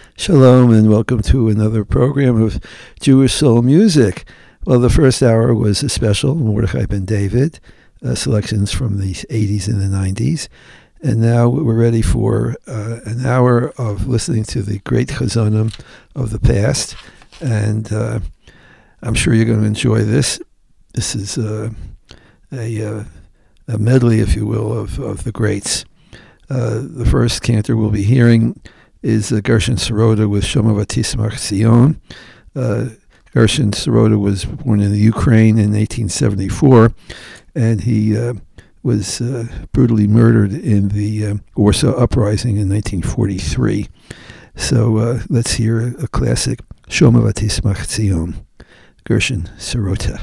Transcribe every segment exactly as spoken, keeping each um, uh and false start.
Shalom and welcome to another program of Jewish Soul Music. Well, the first hour was a special, Mordechai Ben David, uh, selections from the eighties and the nineties. And now we're ready for uh, an hour of listening to the great chazonim of the past. And uh, I'm sure you're going to enjoy this. This is uh, a, uh, a medley, if you will, of, of the greats. Uh, the first cantor we'll be hearing is uh, Gershon Sirota with Shoma Vatismach Zion. Uh, Gershon Sirota was born in the Ukraine in eighteen seventy-four, and he uh, was uh, brutally murdered in the uh, Warsaw Uprising in nineteen forty-three. So uh, let's hear a, a classic, Shoma Vatismach Zion, Gershon Sirota.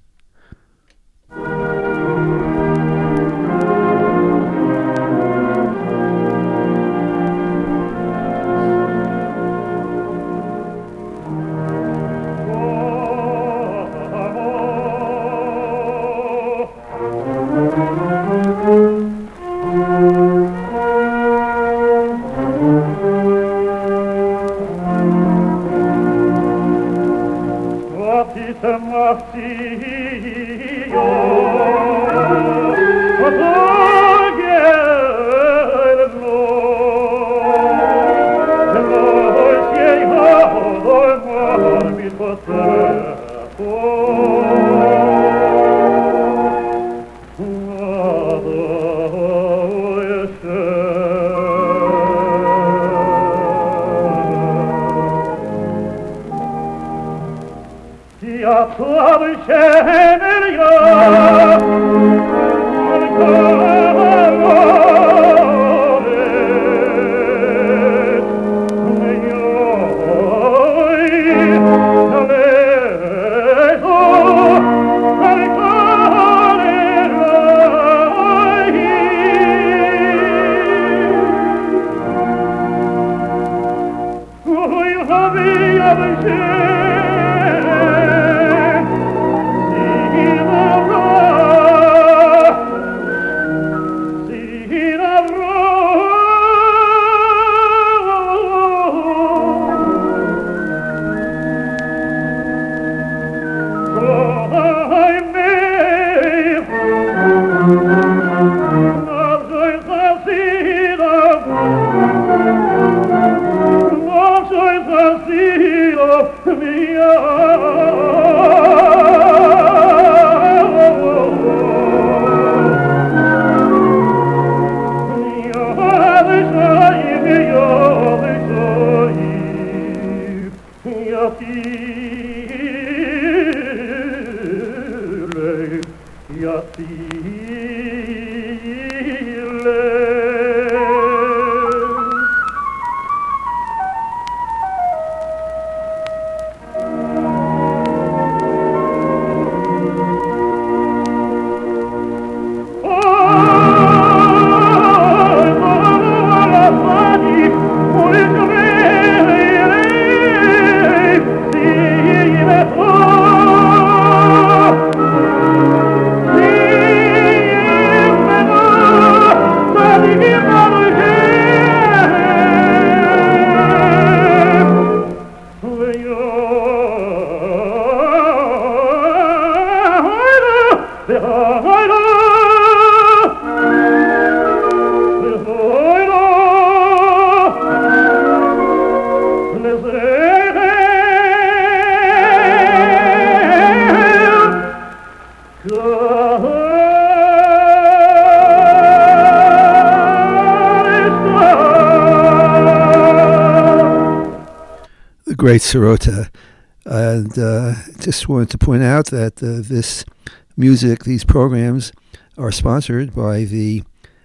Great Sirota, and uh, just wanted to point out that uh, this music, these programs, are sponsored by the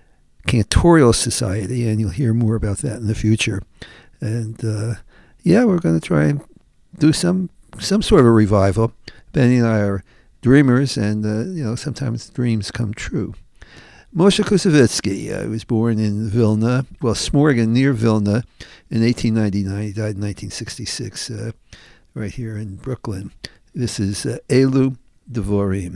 Cantorial Society, and you'll hear more about that in the future. And uh, yeah, we're going to try and do some some sort of a revival. Benny and I are dreamers, and uh, you know sometimes dreams come true. Moshe Kusevitsky uh, was born in Vilna, well, Smorgon, near Vilna, in eighteen ninety-nine. He died in nineteen sixty-six, uh, right here in Brooklyn. This is uh, Elu Devorim.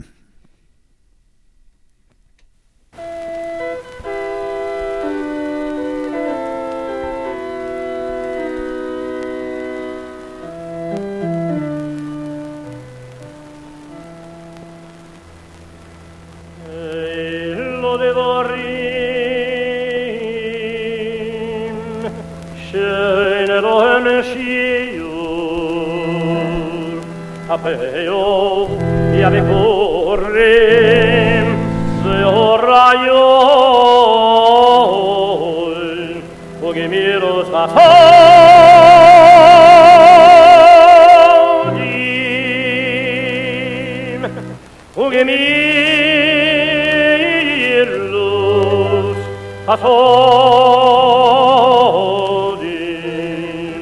Ein Elohim Shiur Apeo Yavikurim Zehorayon Ugemiros Hasodim Ugemiros Hasodim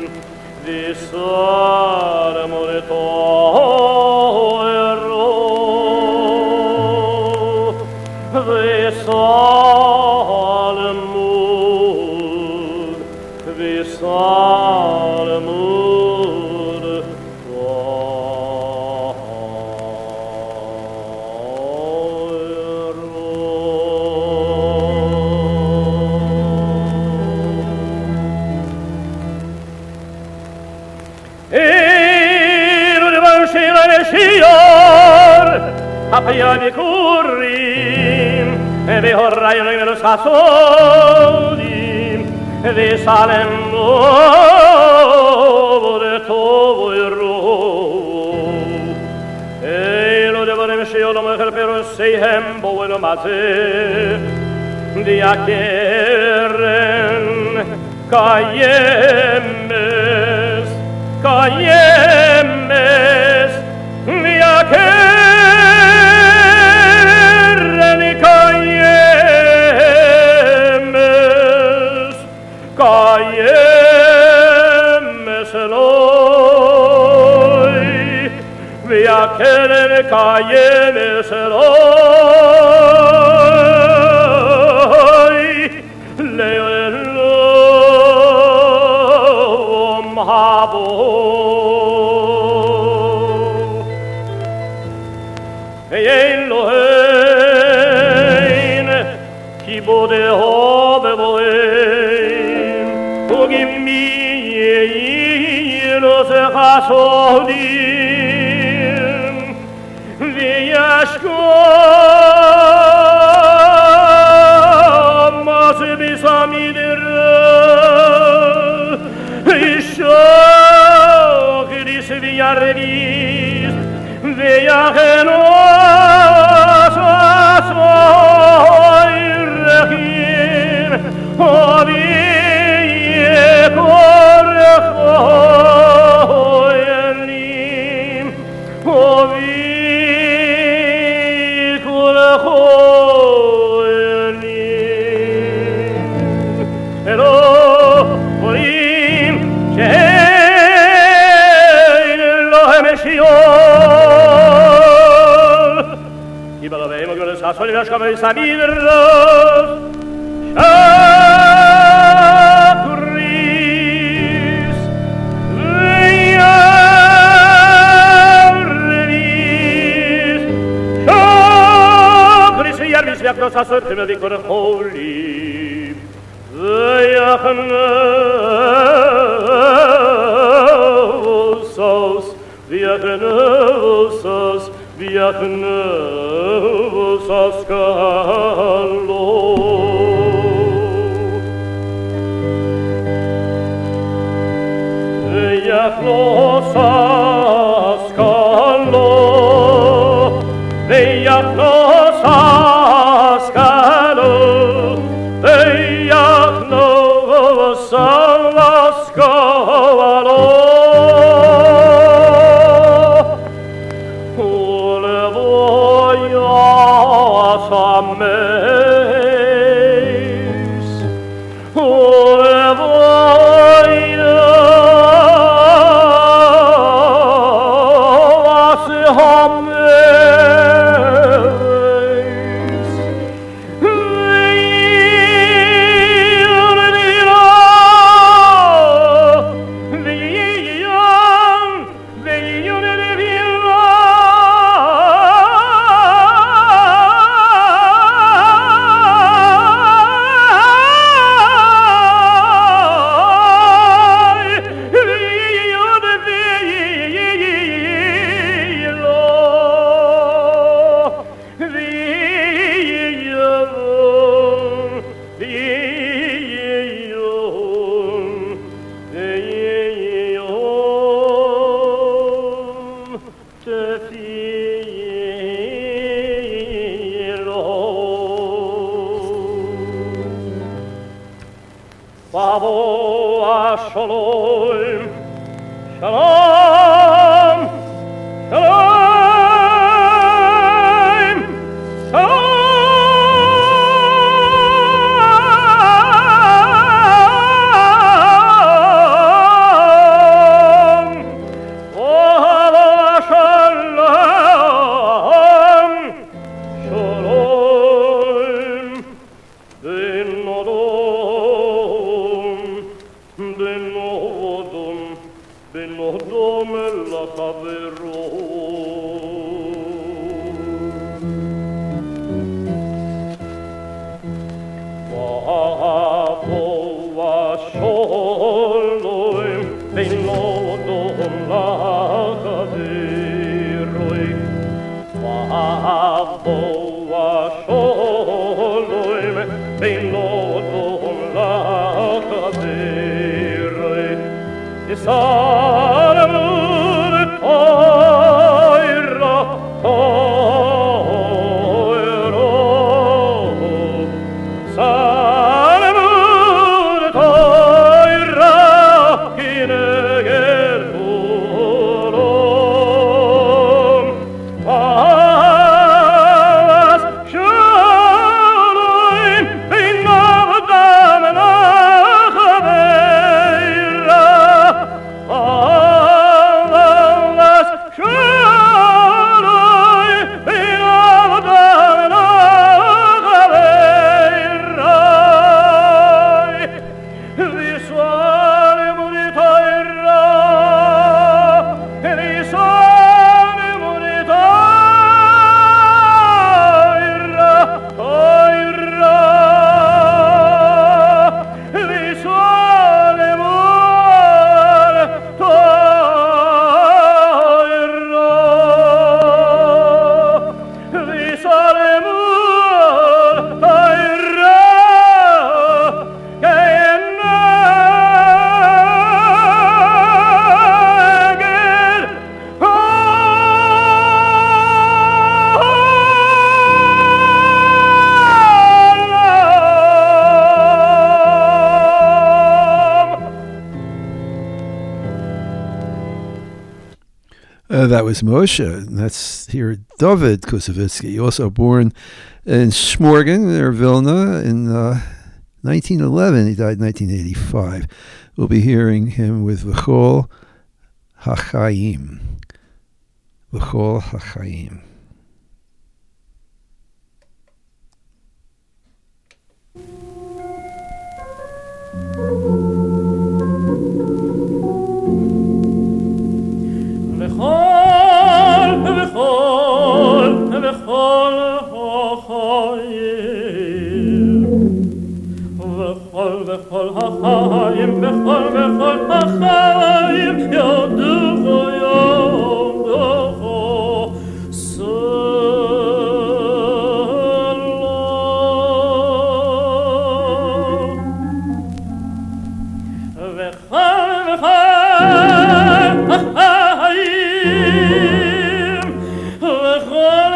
Visar Moretoero Visar Mur Visar Mur Apayani Kurim, the Horayan and the Sasodim, the Salem over the Tovero. Elo de Varim Shiolom Helper Sehem Boelomate, the Akeren Kayemes, Kayemes, the Akeren. Kayemes Eloi, v'yaker Kayemes Eloi, le'elom habo. Elohein, ki bodeho bevoein, Ugimiros Hasodim V'yashkom Mas Bisamidir Ishok Dis V'yarvis V'yachenos Asoirrechin Ovi Korechoyenim Ovi Korechoyenim Elohim Shein Elohem Shiol Ki balavim Ogyoles Hasolim Yashkom V'yisamiros Yaknos hasotim vikor holy, Vyachnosos, Vyachnosos, Vyachnosos kalo. Vyachnosos kalo, Vyachnosos. Oh, Shalom, Shalom, Shalom, Shalom. Uh, that was Moshe, and that's here David Koussevitzky, also born in Smorgon, near Vilna, in uh, nineteen eleven. He died in nineteen eighty-five. We'll be hearing him with V'chol HaChaim. V'chol HaChaim. בכל החיים, בכל בכל החיים, יודו יודו סלום. בכל בכל החיים, בכל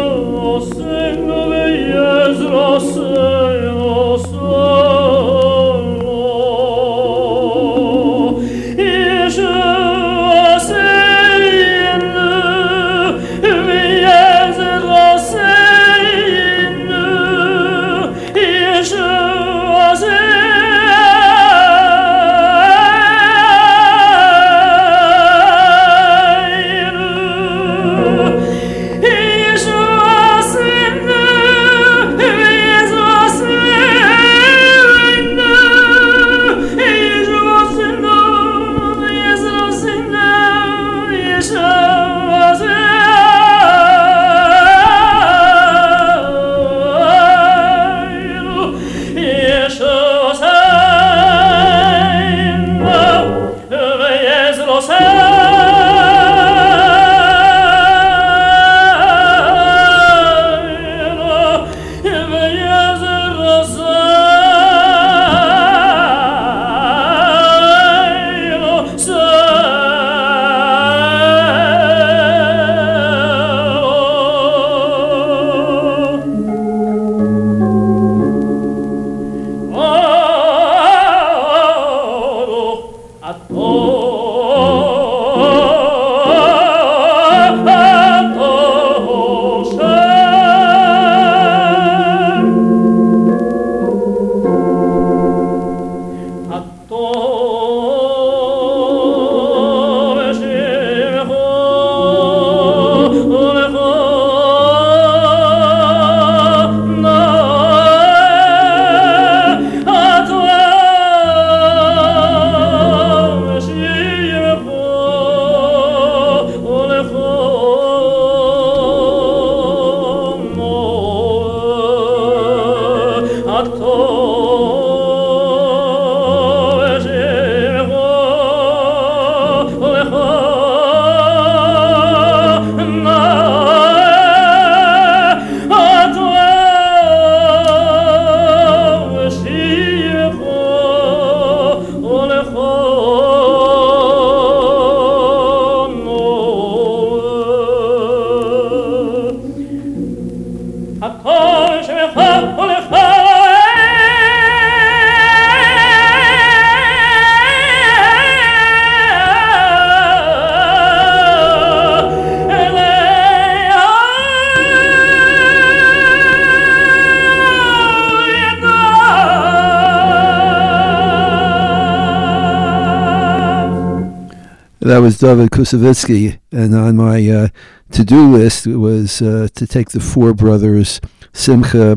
That was David Kusevitsky, and on my uh, to-do list was uh, to take the four brothers, Simcha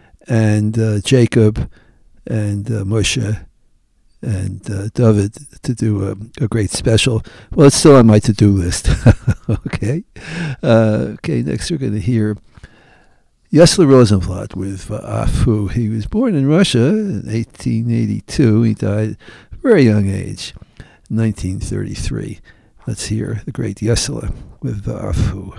and uh, Jacob and uh, Moshe and uh, David, to do a, a great special. Well, it's still on my to-do list. okay. Uh, okay, next we're going to hear Yesler Rosenblatt with uh, Afu. He was born in Russia in eighteen eighty-two. He died at a very young age, nineteen thirty-three. Let's hear the great Yesler with uh, Afu.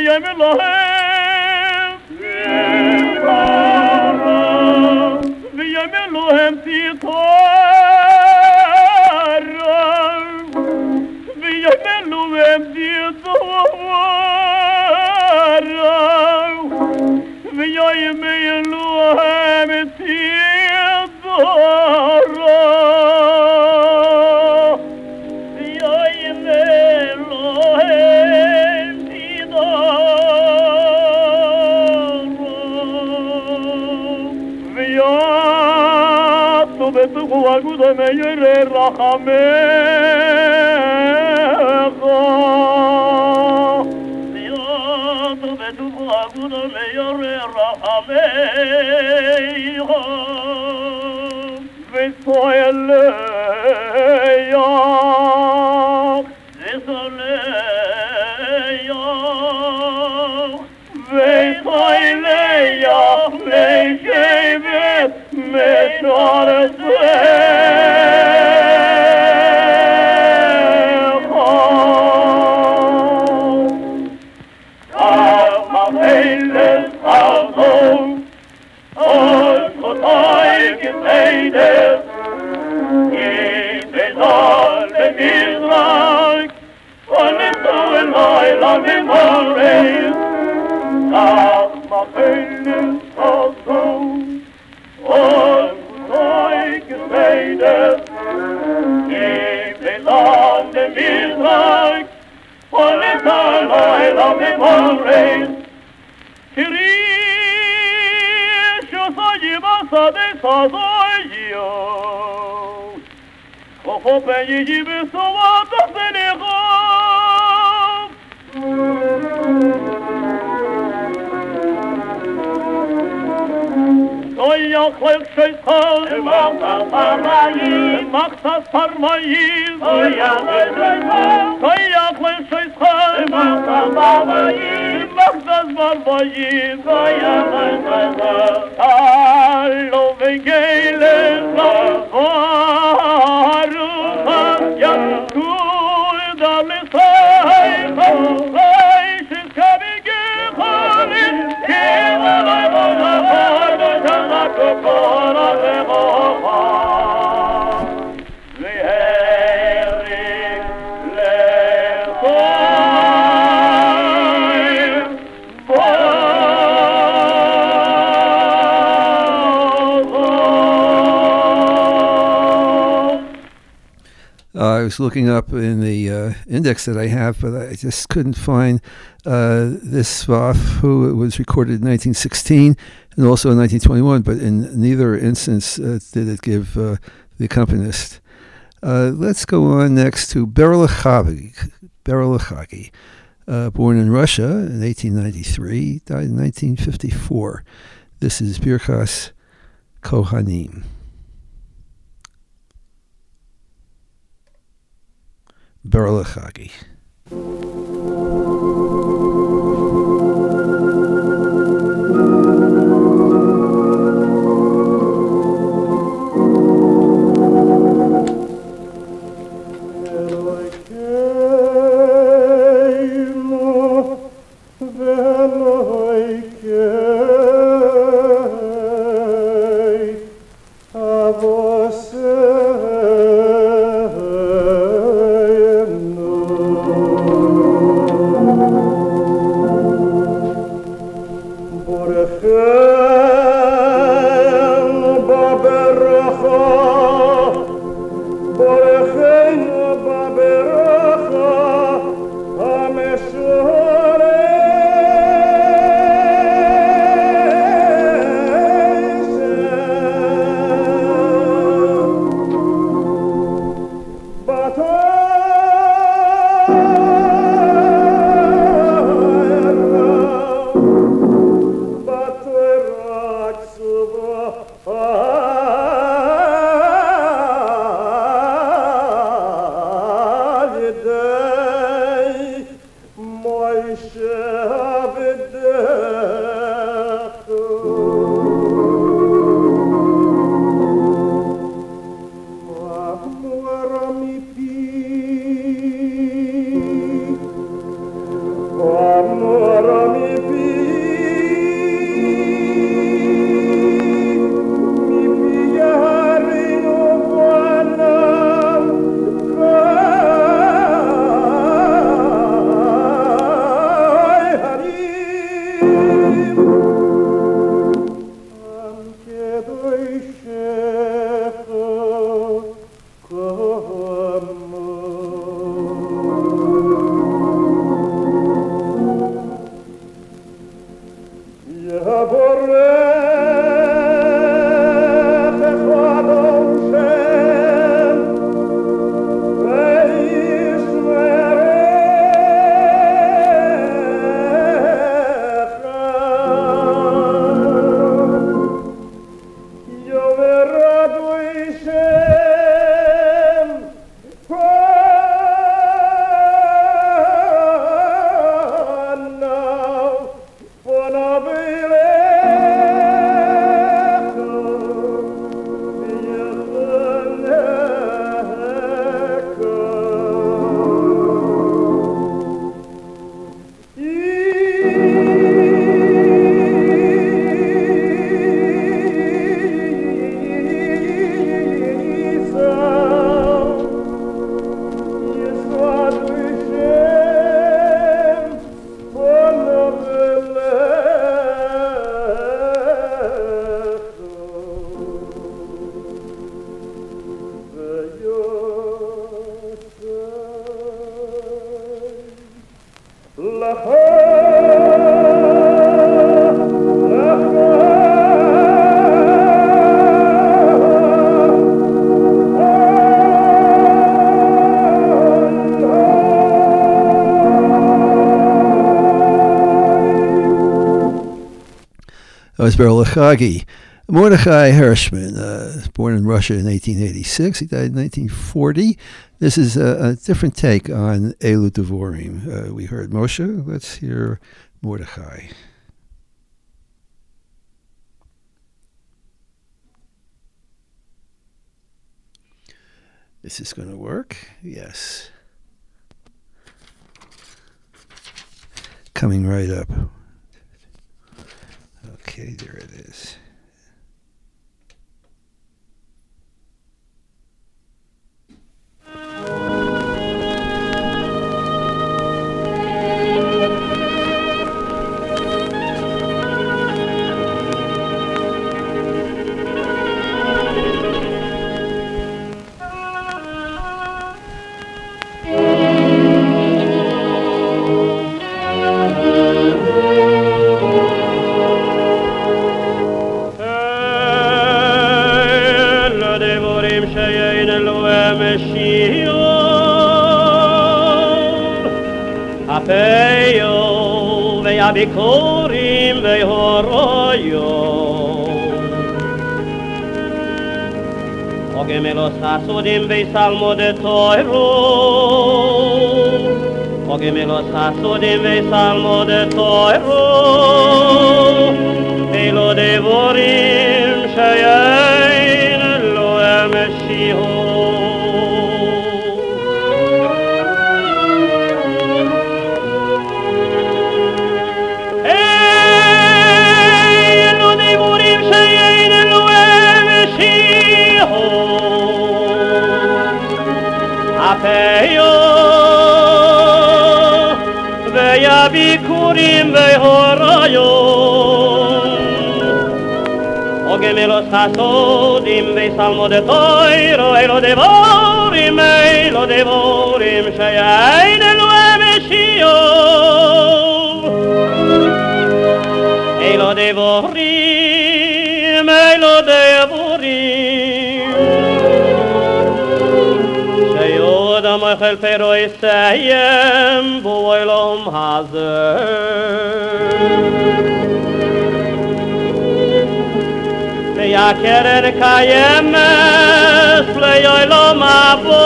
V'yamim hem titara vi mello hem titara vi mello hem titara Aguda me yere rahamecha Yadu betu aguda me yere rahamecha Vesoeleya Vesoeleya Vesoeleya Vesoeleya Meşaret I was looking up in the uh, index that I have, but I just couldn't find uh, this Svaf, who it was recorded in nineteen sixteen and also in nineteen twenty-one, but in neither instance uh, did it give uh, the accompanist. Uh, let's go on next to Beryl Chagi, Beryl Chagi, uh, born in Russia in eighteen ninety-three, died in nineteen fifty-four. This is Birchas Kohanim. Beryl Chagi. That was Beryl Lachagi. Mordechai Hershman, uh, born in Russia in eighteen eighty-six. He died in nineteen forty. This is a, a different take on Elu Devorim. Uh, we heard Moshe. Let's hear Mordechai. This is going to work. Yes. Coming right up. Okay, there it is. Bikurim ve'horoyo Ogemelos hasudim ve'salmo de toiro Ogemelos hasudim ve'salmo de toiro Elo devorim sheyein lo emeshiho Apeyo veya bikurim ve'horayo Ogemelos hasodim ve'salmo de toiro Elo devorim, elo devorim sheyein elo emeshio Elo devorim, elo devorim Adam achel pero isayem boilom hazer Veya keren kayemes leyoilom abo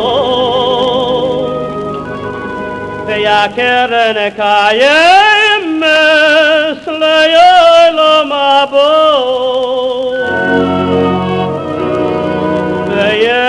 Veya keren kayemes leyoilom abo Veya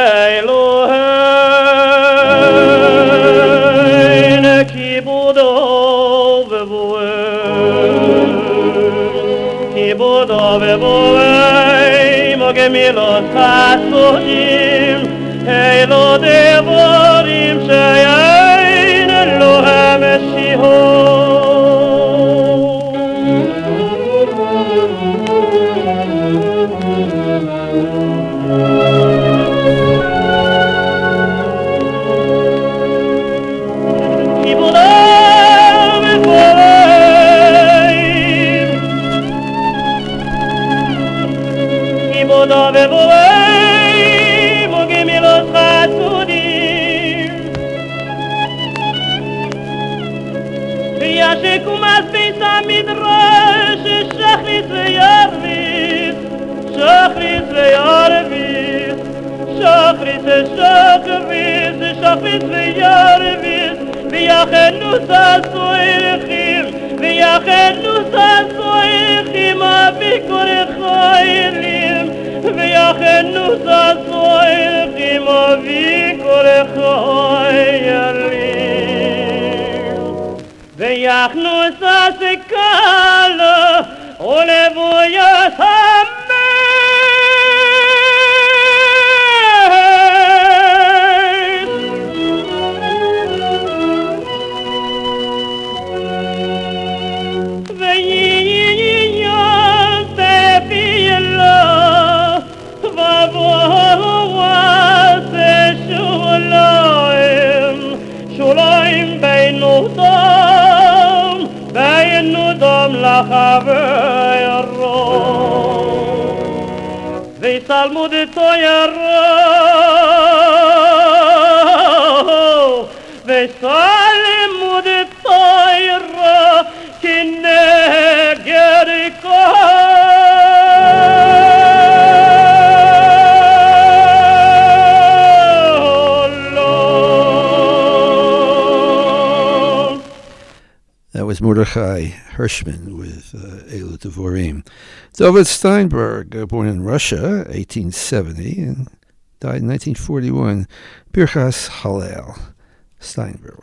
Mogemilos hasudim Elo devorim sheyein lo hameshiho סובבוים וגמילות חסודים וישקום אז ביס המדרש שחריס וירביס שחריס וירביס שחריס שחריס שחריס וירביס ויחנו ססויכים ויחנו ססויכים אביקור חיילים ויחנו ססויכים אביקור חיילים ויחנו ססקלה ולבויה ויסלמו דתוירו ויסלמו דתוירו כנגד That was Mordechai Hirschman with uh, Elu Devorim. David Steinberg, uh, born in Russia, eighteen seventy, and died in nineteen forty-one. Birchas Hallel, Steinberg.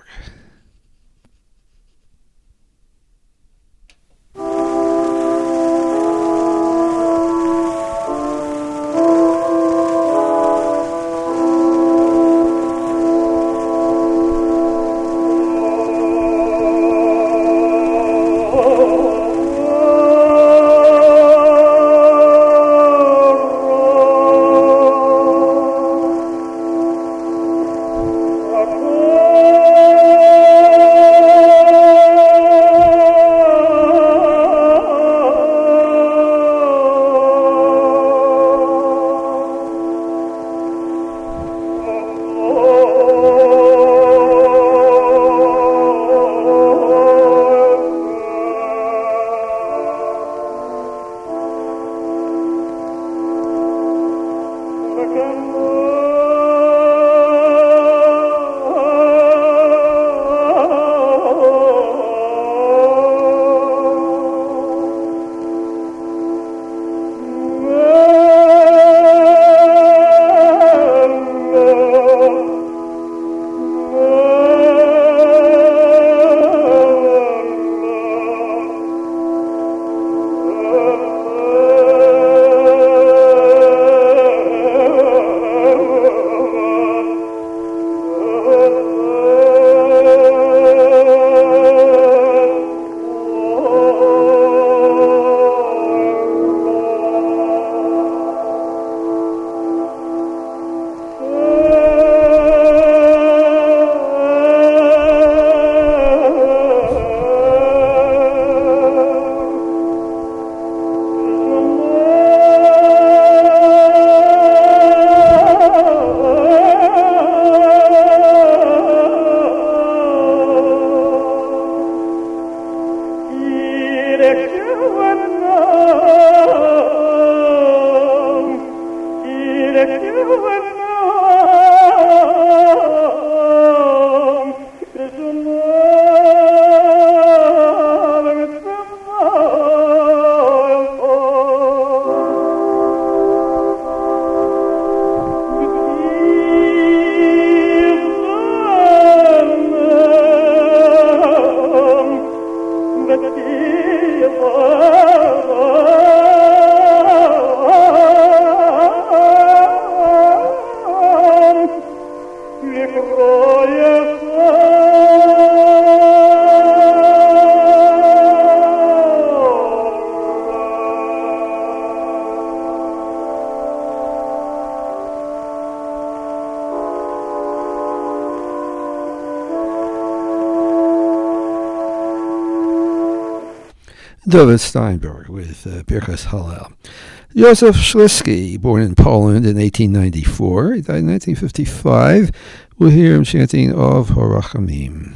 David Steinberg with uh, Birchas Hallel. Joseph Szlisky, born in Poland in eighteen ninety-four, he died in nineteen fifty-five. We'll hear him chanting Of Harachamim.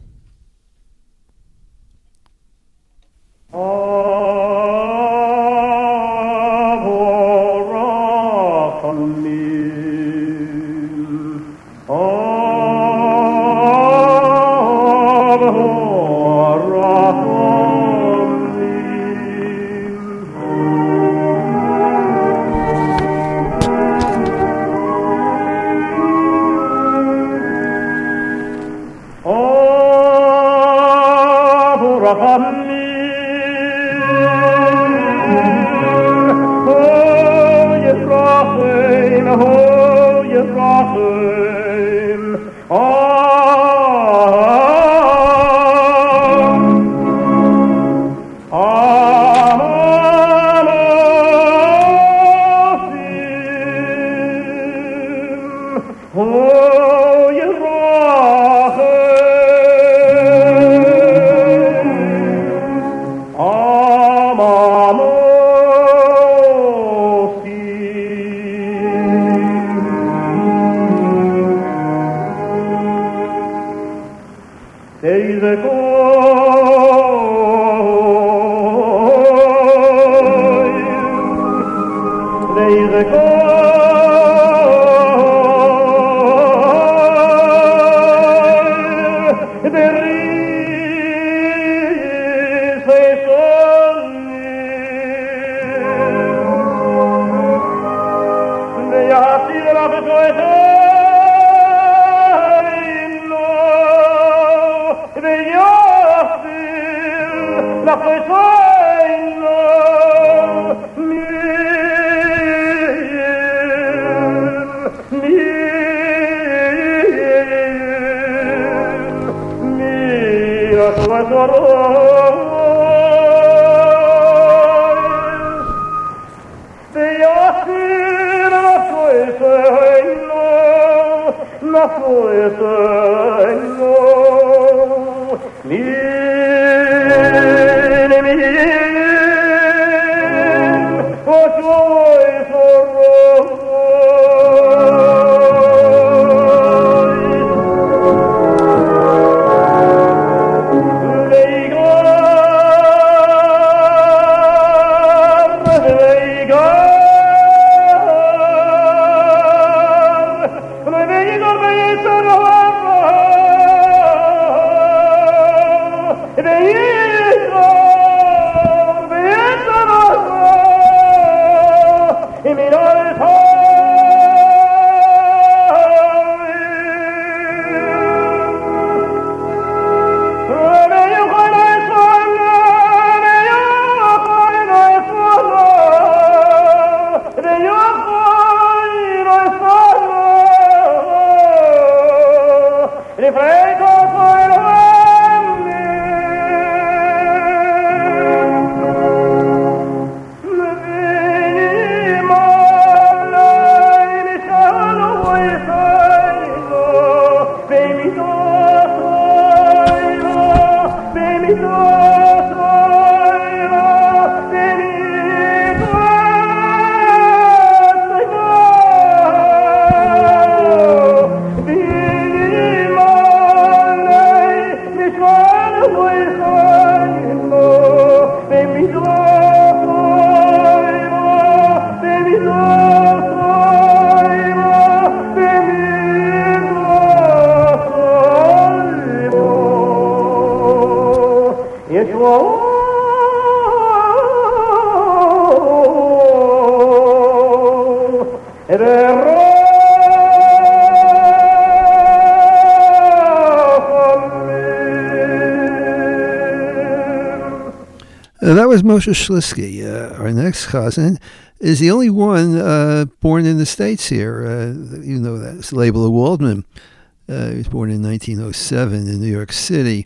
Uh, that was Moshe Szlisky. Uh, our next chazan is the only one uh, born in the States here. Uh, you know, that's Leibler Waldman. Uh, he was born in nineteen oh seven in New York City.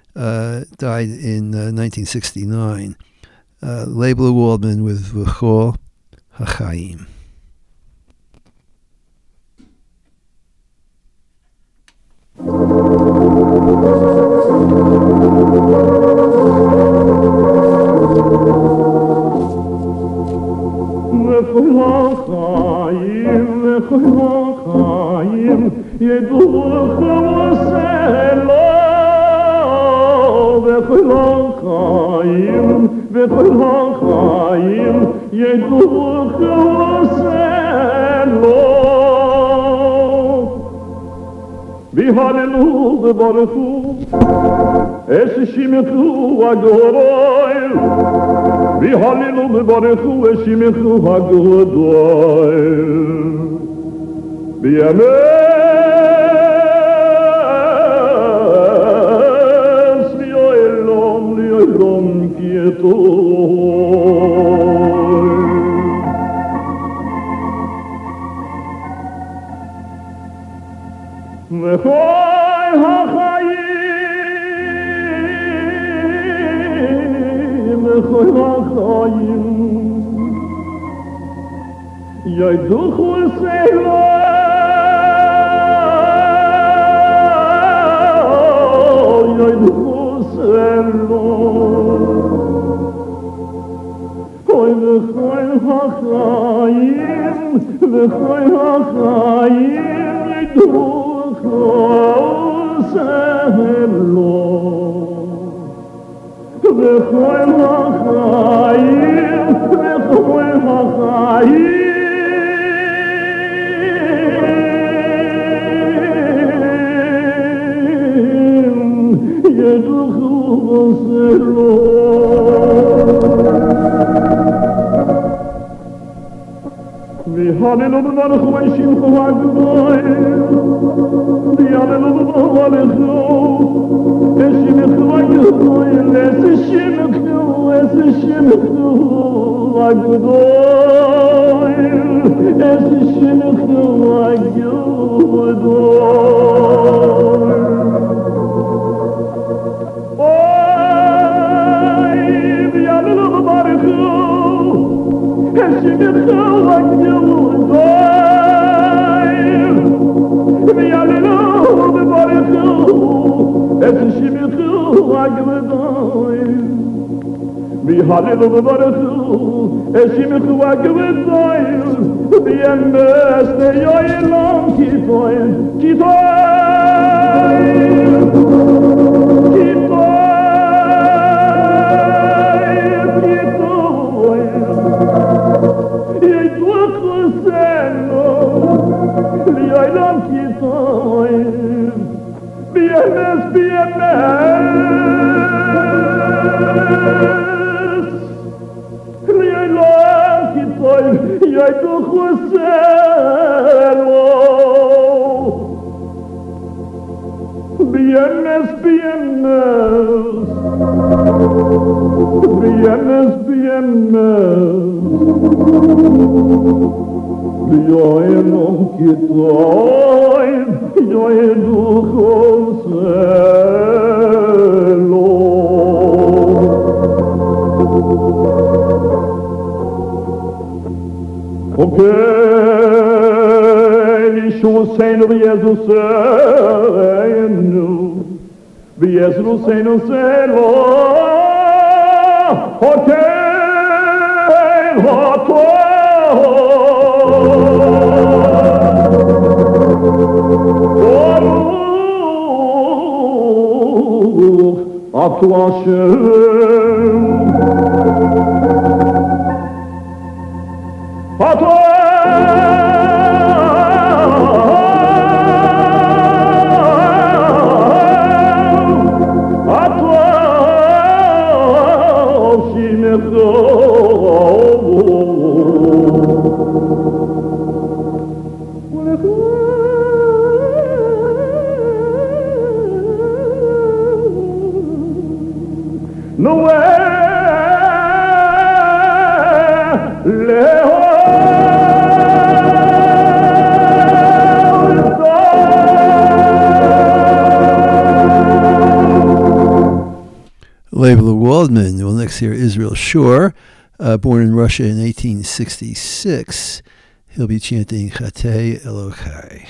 Uh, died in uh, nineteen sixty-nine. Uh, Leibler Waldman with V'chol HaChaim. וכל החיים ידעוך ועושה לו וכל החיים וכל החיים ידעוך ועושה לו והללו וברכו אש שימחו הגדול והללו וברכו אש שימחו הגדול בימי ליום ליום כי יטול וכל החיים וכל החיים ידעוכו סלו ידעוכו סלו אוי וכל החיים וכל החיים ידעוכו סלו וכל החיים וכל החיים ידעוכו סלו והללו וברכו ושמחו הגדול והללו וברכו ושמחו הגדול ושמחו ושמחו הגדול ושמחו הגדול אוי והללו וברכו ושמחו הגדול ויעללו וברכו ושמחו הגדול ויעללו וברכו ושמחו הגדול ויאמס ליום כיתוי כיתוי ליום כיתוי ביאמס ביאמס ליום כיתוי ידעוכו סלו ביאמס ביאמס ביאמס ביאמס יום כיתוי ידעוכו סלו אוקיי ישועתנו ויעזרנו ויעזרנו סלו אוקיי ברוך אתה השם אתה Leibler Waldman. We'll next hear Israel Shore, uh, born in Russia in eighteen sixty-six. He'll be chanting Chatei Elokai.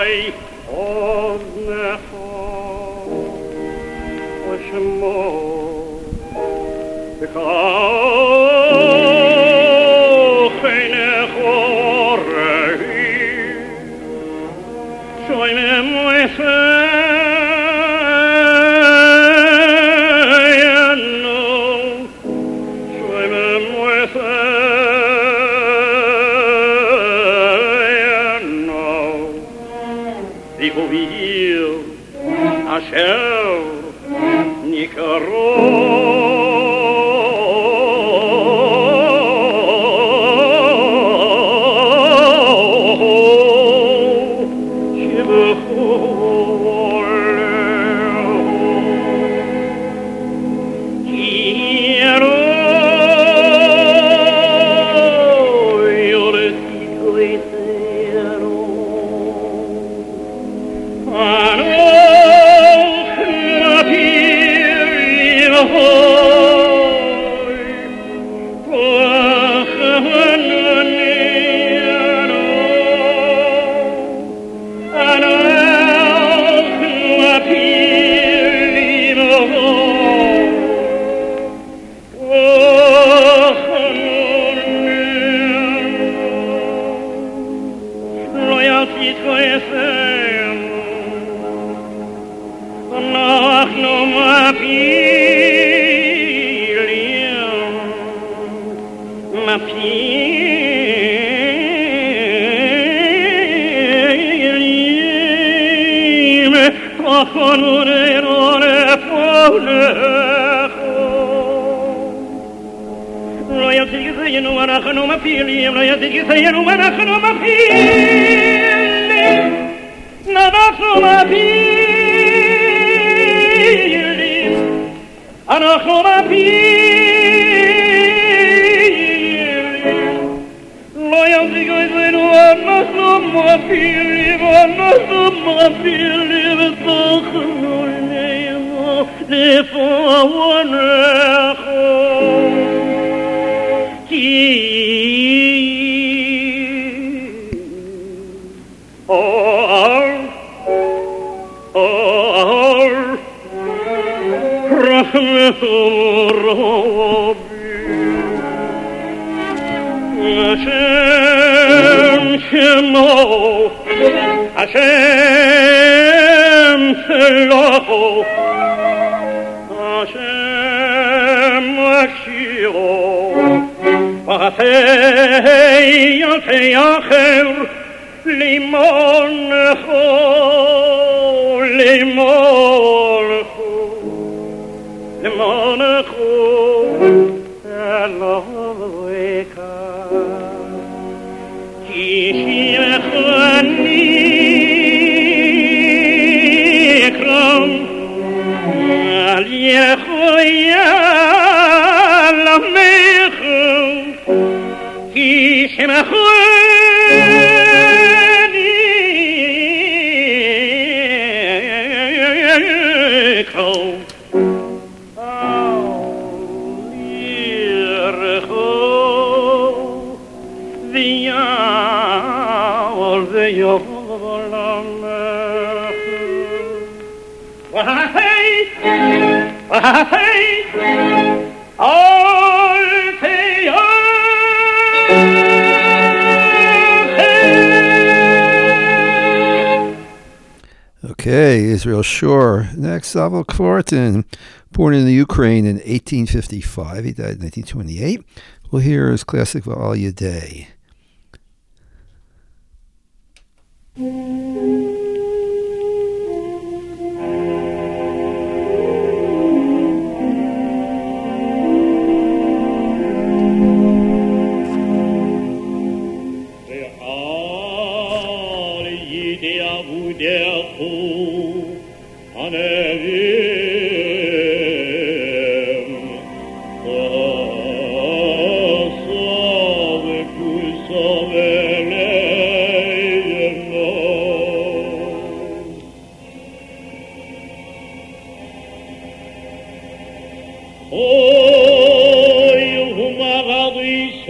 Okay, Israel Shore. Next, Zavel Kvartin, born in the Ukraine in eighteen fifty-five. He died in nineteen twenty-eight. We'll hear his classic Va'al Yadei.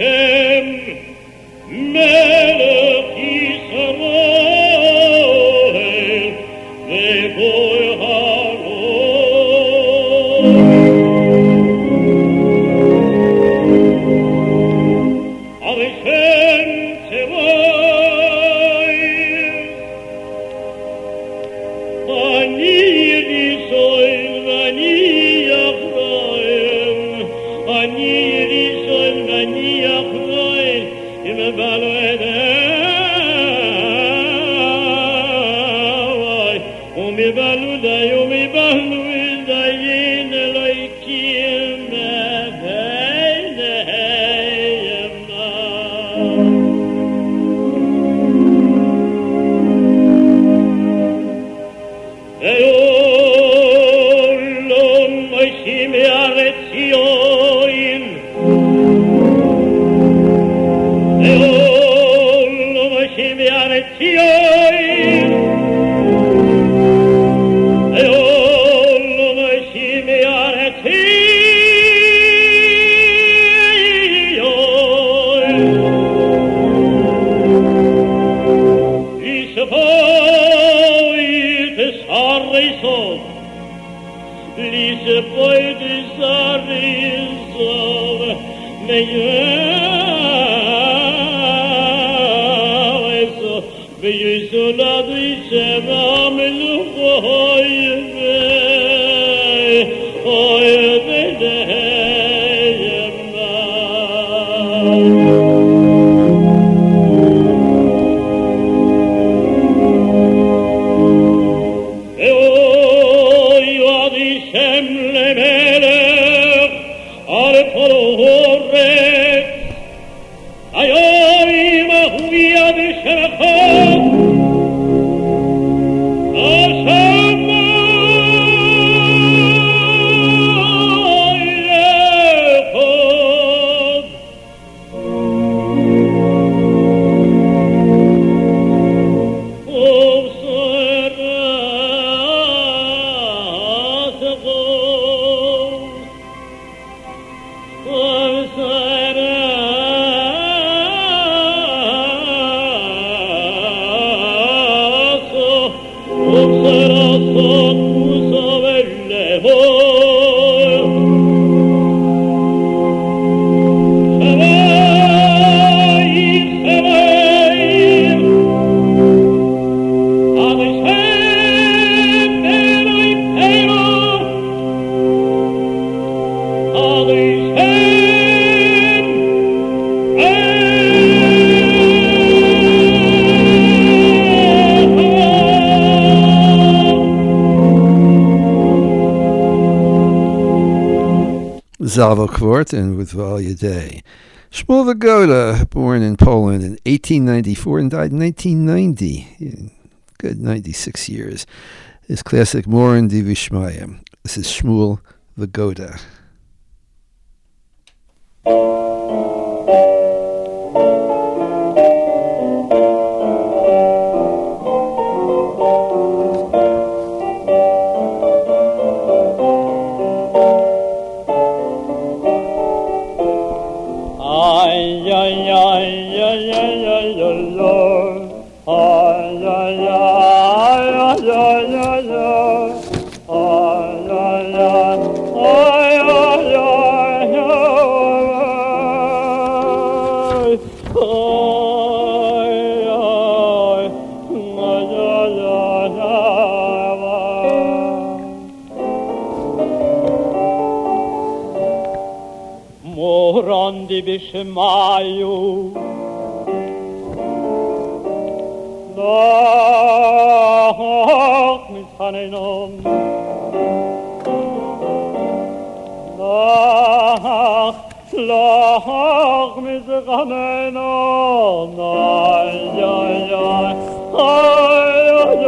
Melech Yisrael Zalvo Kvort and with Valya Day. Shmuel Vagoda, born in Poland in eighteen ninety-four and died in nineteen ninety, good ninety-six years. His classic Morin Divishmaya. This is Shmuel Vagoda. Bishmayu Lach mitchanenom Lach Lach mitchanenom Ay ay ay Ay ay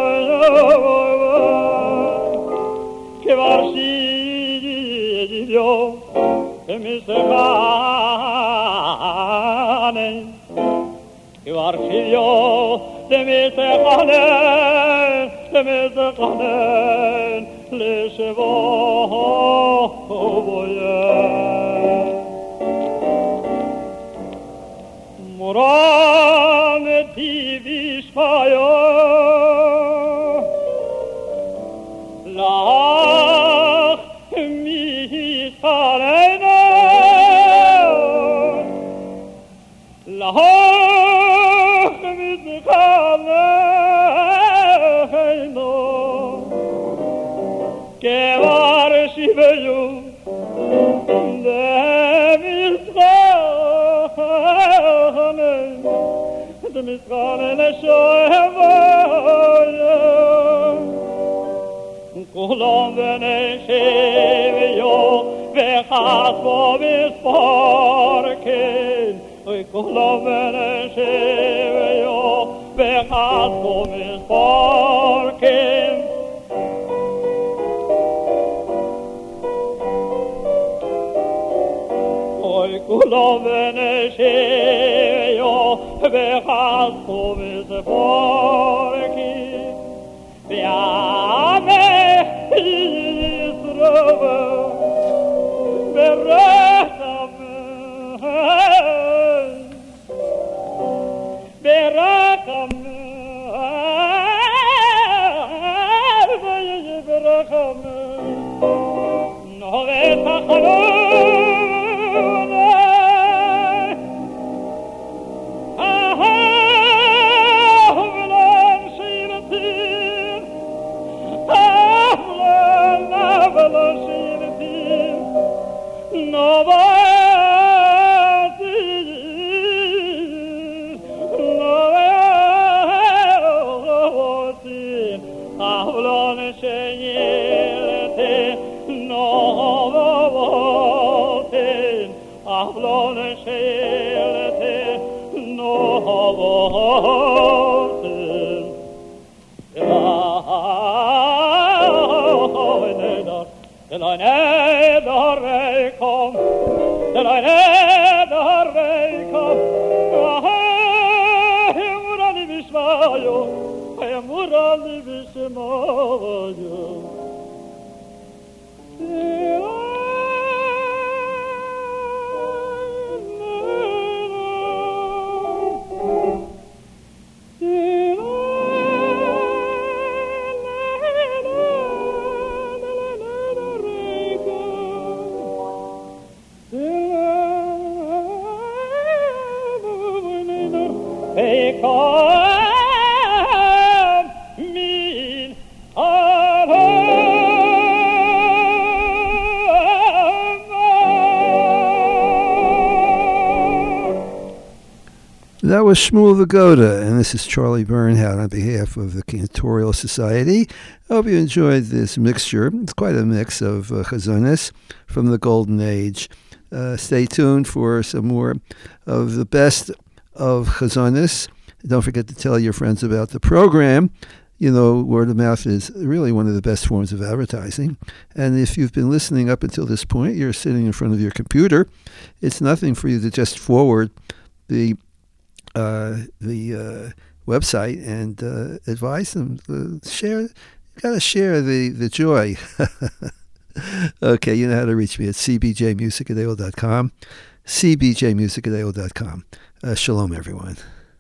ay Que varsidio Que mi Archivio de Mitterranden, de Mitterranden, les chevaux voyeurs. Moran et Tivishmayo, lach mitchaleno, lach que var si veio de Mitzrane de Mitzrane le shoevoye kolom vene sheveyo vechat bo misparken oy kolom vene sheveyo vechat bo misparken Kulovene sheyo be וחזקו וזפורקי ויאמה ישרובו ברחם ברחם ברחם נורת החלום אהבלן שילתים אהבלן אהבלן שילתים נובעתי נובעתי אהבלן שילתים נובעתי אהבלן שילתים נובעתי Till I never come, till I never come. I am Murali Vishmayo, I am Murali Vishmayo. That was Shmuel Vagoda, and this is Charlie Bernhardt on behalf of the Cantorial Society. I hope you enjoyed this mixture. It's quite a mix of uh, chazonis from the Golden Age. Uh, stay tuned for some more of the best of chazonis. Don't forget to tell your friends about the program. You know, word of mouth is really one of the best forms of advertising. And if you've been listening up until this point, you're sitting in front of your computer, it's nothing for you to just forward the uh, the uh, website and uh, advise them. Uh, share, you got to share the, the joy. Okay, you know how to reach me at c b j music at a o l dot com, c b j music at a o l dot com. Uh, shalom, everyone.